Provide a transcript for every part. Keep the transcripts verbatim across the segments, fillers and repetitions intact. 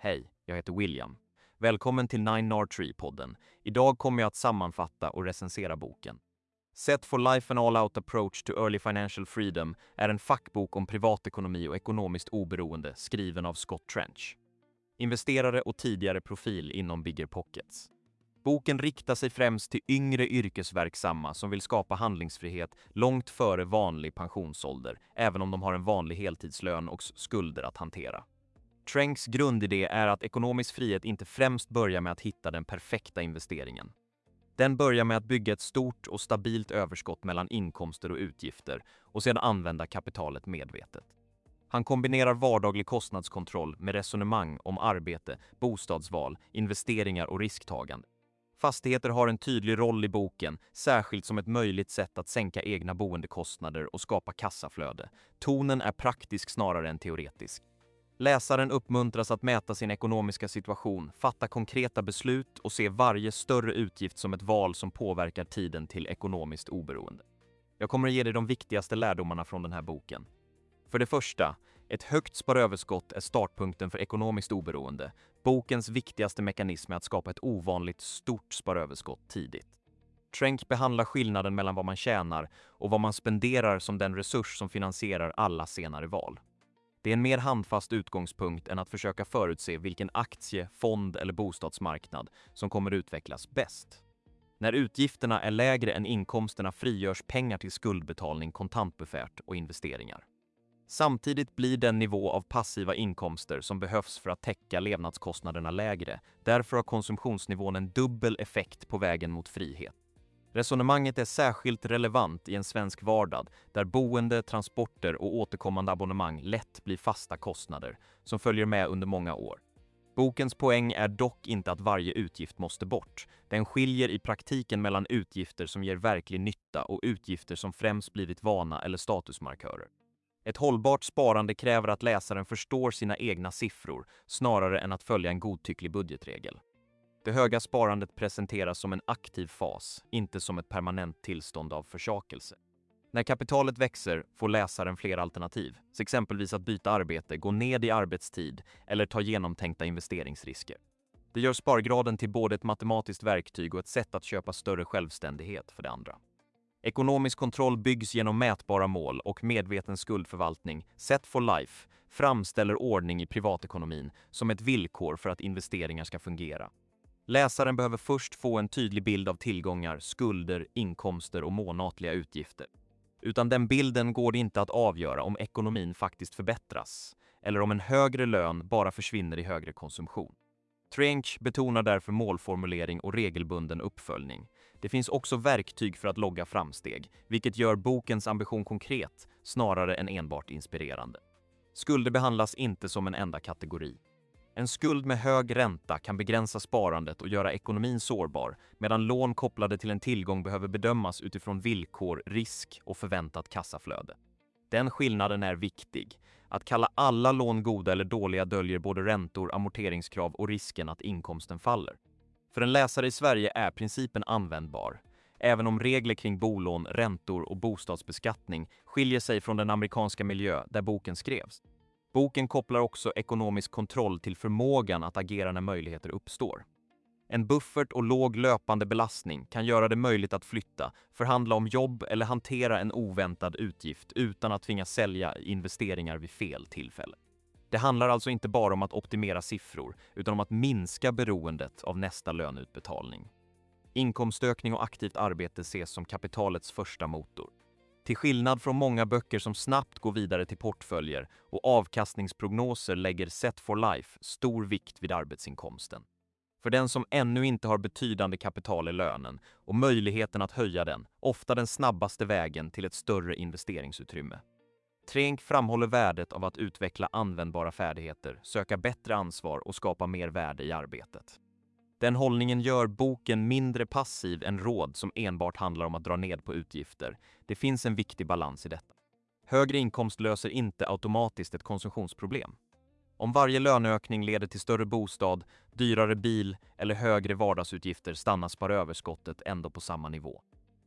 Hej, jag heter William. Välkommen till Nine Nard Tree-podden. Idag kommer jag att sammanfatta och recensera boken. Set for Life and All-Out Approach to Early Financial Freedom är en fackbok om privatekonomi och ekonomiskt oberoende skriven av Scott Trench. Investerare och tidigare profil inom Bigger Pockets. Boken riktar sig främst till yngre yrkesverksamma som vill skapa handlingsfrihet långt före vanlig pensionsålder, även om de har en vanlig heltidslön och skulder att hantera. Trenchs grundidé är att ekonomisk frihet inte främst börjar med att hitta den perfekta investeringen. Den börjar med att bygga ett stort och stabilt överskott mellan inkomster och utgifter och sedan använda kapitalet medvetet. Han kombinerar vardaglig kostnadskontroll med resonemang om arbete, bostadsval, investeringar och risktagande. Fastigheter har en tydlig roll i boken, särskilt som ett möjligt sätt att sänka egna boendekostnader och skapa kassaflöde. Tonen är praktisk snarare än teoretisk. Läsaren uppmuntras att mäta sin ekonomiska situation, fatta konkreta beslut och se varje större utgift som ett val som påverkar tiden till ekonomiskt oberoende. Jag kommer att ge dig de viktigaste lärdomarna från den här boken. För det första, ett högt sparöverskott är startpunkten för ekonomiskt oberoende. Bokens viktigaste mekanism är att skapa ett ovanligt stort sparöverskott tidigt. Trench behandlar skillnaden mellan vad man tjänar och vad man spenderar som den resurs som finansierar alla senare val. Det är en mer handfast utgångspunkt än att försöka förutse vilken aktie, fond eller bostadsmarknad som kommer utvecklas bäst. När utgifterna är lägre än inkomsterna frigörs pengar till skuldbetalning, kontantbuffert och investeringar. Samtidigt blir den nivå av passiva inkomster som behövs för att täcka levnadskostnaderna lägre. Därför har konsumtionsnivån en dubbel effekt på vägen mot frihet. Resonemanget är särskilt relevant i en svensk vardag där boende, transporter och återkommande abonnemang lätt blir fasta kostnader som följer med under många år. Bokens poäng är dock inte att varje utgift måste bort. Den skiljer i praktiken mellan utgifter som ger verklig nytta och utgifter som främst blivit vana eller statusmarkörer. Ett hållbart sparande kräver att läsaren förstår sina egna siffror snarare än att följa en godtycklig budgetregel. Det höga sparandet presenteras som en aktiv fas, inte som ett permanent tillstånd av försakelse. När kapitalet växer får läsaren fler alternativ, exempelvis att byta arbete, gå ned i arbetstid eller ta genomtänkta investeringsrisker. Det gör spargraden till både ett matematiskt verktyg och ett sätt att köpa större självständighet för det andra. Ekonomisk kontroll byggs genom mätbara mål och medveten skuldförvaltning. Set for Life framställer ordning i privatekonomin som ett villkor för att investeringar ska fungera. Läsaren behöver först få en tydlig bild av tillgångar, skulder, inkomster och månatliga utgifter. Utan den bilden går det inte att avgöra om ekonomin faktiskt förbättras eller om en högre lön bara försvinner i högre konsumtion. Trench betonar därför målformulering och regelbunden uppföljning. Det finns också verktyg för att logga framsteg, vilket gör bokens ambition konkret snarare än enbart inspirerande. Skulder behandlas inte som en enda kategori. En skuld med hög ränta kan begränsa sparandet och göra ekonomin sårbar, medan lån kopplade till en tillgång behöver bedömas utifrån villkor, risk och förväntat kassaflöde. Den skillnaden är viktig. Att kalla alla lån goda eller dåliga döljer både räntor, amorteringskrav och risken att inkomsten faller. För en läsare i Sverige är principen användbar, även om regler kring bolån, räntor och bostadsbeskattning skiljer sig från den amerikanska miljö där boken skrevs. Boken kopplar också ekonomisk kontroll till förmågan att agera när möjligheter uppstår. En buffert och låg löpande belastning kan göra det möjligt att flytta, förhandla om jobb eller hantera en oväntad utgift utan att tvingas sälja investeringar vid fel tillfälle. Det handlar alltså inte bara om att optimera siffror, utan om att minska beroendet av nästa löneutbetalning. Inkomstökning och aktivt arbete ses som kapitalets första motor. Till skillnad från många böcker som snabbt går vidare till portföljer och avkastningsprognoser lägger Set for Life stor vikt vid arbetsinkomsten. För den som ännu inte har betydande kapital i lönen och möjligheten att höja den, ofta den snabbaste vägen till ett större investeringsutrymme. Trench framhåller värdet av att utveckla användbara färdigheter, söka bättre ansvar och skapa mer värde i arbetet. Den hållningen gör boken mindre passiv än råd som enbart handlar om att dra ned på utgifter. Det finns en viktig balans i detta. Högre inkomst löser inte automatiskt ett konsumtionsproblem. Om varje löneökning leder till större bostad, dyrare bil eller högre vardagsutgifter stannar sparöverskottet ändå på samma nivå.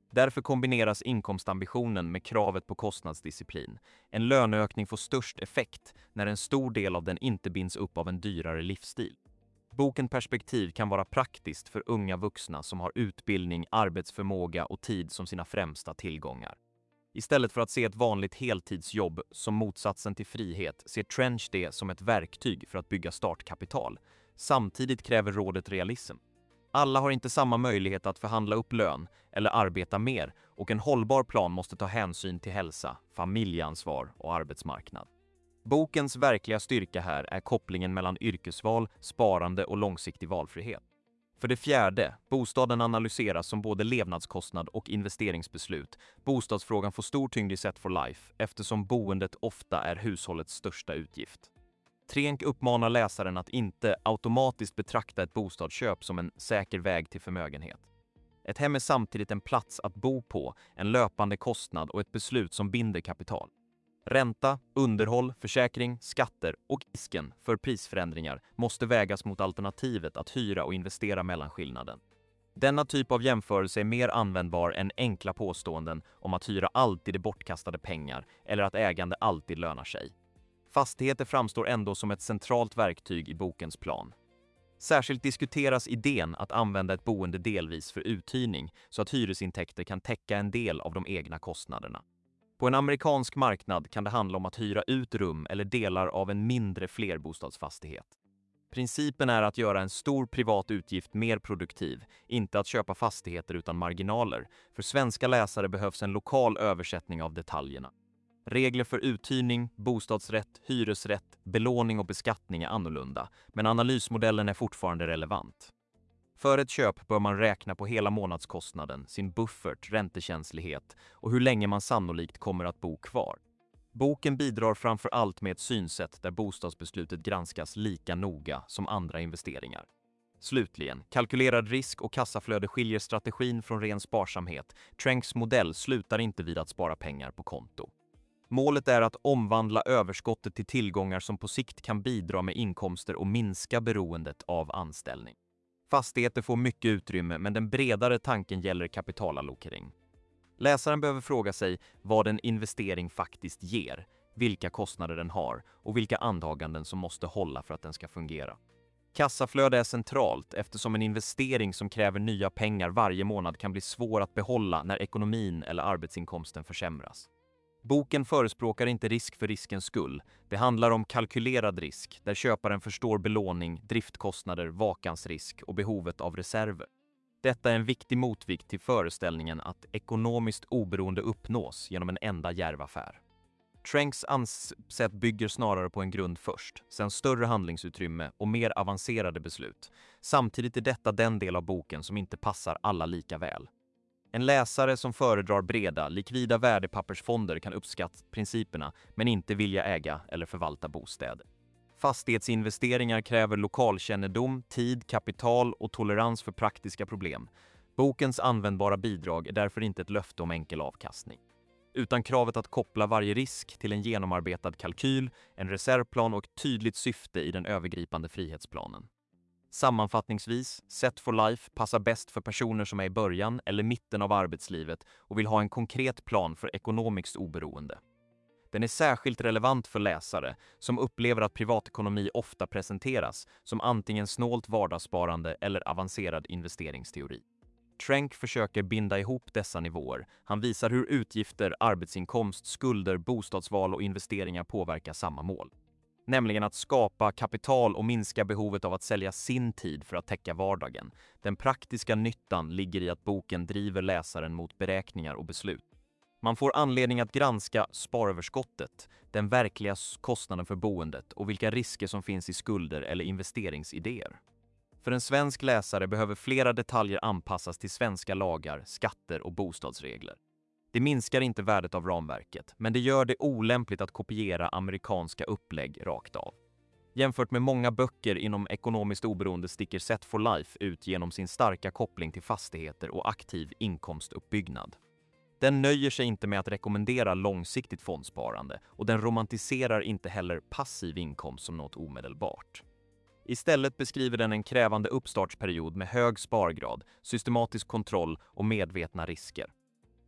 Därför kombineras inkomstambitionen med kravet på kostnadsdisciplin. En löneökning får störst effekt när en stor del av den inte binds upp av en dyrare livsstil. Boken Perspektiv kan vara praktiskt för unga vuxna som har utbildning, arbetsförmåga och tid som sina främsta tillgångar. Istället för att se ett vanligt heltidsjobb som motsatsen till frihet ser Trench det som ett verktyg för att bygga startkapital. Samtidigt kräver rådet realism. Alla har inte samma möjlighet att förhandla upp lön eller arbeta mer, och en hållbar plan måste ta hänsyn till hälsa, familjeansvar och arbetsmarknad. Bokens verkliga styrka här är kopplingen mellan yrkesval, sparande och långsiktig valfrihet. För det fjärde, bostaden analyseras som både levnadskostnad och investeringsbeslut. Bostadsfrågan får stor tyngd i Set for Life eftersom boendet ofta är hushållets största utgift. Trenk uppmanar läsaren att inte automatiskt betrakta ett bostadsköp som en säker väg till förmögenhet. Ett hem är samtidigt en plats att bo på, en löpande kostnad och ett beslut som binder kapital. Ränta, underhåll, försäkring, skatter och risken för prisförändringar måste vägas mot alternativet att hyra och investera mellanskillnaden. Denna typ av jämförelse är mer användbar än enkla påståenden om att hyra alltid är bortkastade pengar eller att ägande alltid lönar sig. Fastigheter framstår ändå som ett centralt verktyg i bokens plan. Särskilt diskuteras idén att använda ett boende delvis för uthyrning så att hyresintäkter kan täcka en del av de egna kostnaderna. På en amerikansk marknad kan det handla om att hyra ut rum eller delar av en mindre flerbostadsfastighet. Principen är att göra en stor privat utgift mer produktiv, inte att köpa fastigheter utan marginaler. För svenska läsare behövs en lokal översättning av detaljerna. Regler för uthyrning, bostadsrätt, hyresrätt, belåning och beskattning är annorlunda, men analysmodellen är fortfarande relevant. För ett köp bör man räkna på hela månadskostnaden, sin buffert, räntekänslighet och hur länge man sannolikt kommer att bo kvar. Boken bidrar framför allt med ett synsätt där bostadsbeslutet granskas lika noga som andra investeringar. Slutligen, kalkylerad risk och kassaflöde skiljer strategin från ren sparsamhet. Trenks modell slutar inte vid att spara pengar på konto. Målet är att omvandla överskottet till tillgångar som på sikt kan bidra med inkomster och minska beroendet av anställning. Fastigheter får mycket utrymme, men den bredare tanken gäller kapitalallokering. Läsaren behöver fråga sig vad en investering faktiskt ger, vilka kostnader den har och vilka antaganden som måste hålla för att den ska fungera. Kassaflöde är centralt eftersom en investering som kräver nya pengar varje månad kan bli svår att behålla när ekonomin eller arbetsinkomsten försämras. Boken förespråkar inte risk för riskens skull. Det handlar om kalkylerad risk, där köparen förstår belåning, driftkostnader, vakansrisk och behovet av reserver. Detta är en viktig motvikt till föreställningen att ekonomiskt oberoende uppnås genom en enda djärvaffär. Trenks ansätt bygger snarare på en grund först, sen större handlingsutrymme och mer avancerade beslut. Samtidigt är detta den del av boken som inte passar alla lika väl. En läsare som föredrar breda, likvida värdepappersfonder kan uppskatta principerna men inte vilja äga eller förvalta bostäder. Fastighetsinvesteringar kräver lokalkännedom, tid, kapital och tolerans för praktiska problem. Bokens användbara bidrag är därför inte ett löfte om enkel avkastning, utan kravet att koppla varje risk till en genomarbetad kalkyl, en reservplan och ett tydligt syfte i den övergripande frihetsplanen. Sammanfattningsvis, Set for Life passar bäst för personer som är i början eller mitten av arbetslivet och vill ha en konkret plan för ekonomiskt oberoende. Den är särskilt relevant för läsare som upplever att privatekonomi ofta presenteras som antingen snålt vardagssparande eller avancerad investeringsteori. Trenk försöker binda ihop dessa nivåer. Han visar hur utgifter, arbetsinkomst, skulder, bostadsval och investeringar påverkar samma mål. Nämligen att skapa kapital och minska behovet av att sälja sin tid för att täcka vardagen. Den praktiska nyttan ligger i att boken driver läsaren mot beräkningar och beslut. Man får anledning att granska sparöverskottet, den verkliga kostnaden för boendet och vilka risker som finns i skulder eller investeringsidéer. För en svensk läsare behöver flera detaljer anpassas till svenska lagar, skatter och bostadsregler. Det minskar inte värdet av ramverket, men det gör det olämpligt att kopiera amerikanska upplägg rakt av. Jämfört med många böcker inom ekonomiskt oberoende sticker Set for Life ut genom sin starka koppling till fastigheter och aktiv inkomstuppbyggnad. Den nöjer sig inte med att rekommendera långsiktigt fondsparande och den romantiserar inte heller passiv inkomst som något omedelbart. Istället beskriver den en krävande uppstartsperiod med hög spargrad, systematisk kontroll och medvetna risker.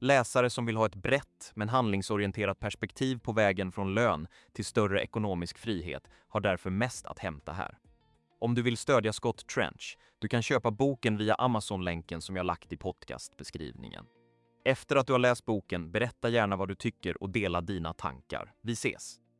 Läsare som vill ha ett brett men handlingsorienterat perspektiv på vägen från lön till större ekonomisk frihet har därför mest att hämta här. Om du vill stödja Scott Trench, du kan köpa boken via Amazon-länken som jag lagt i podcastbeskrivningen. Efter att du har läst boken, berätta gärna vad du tycker och dela dina tankar. Vi ses!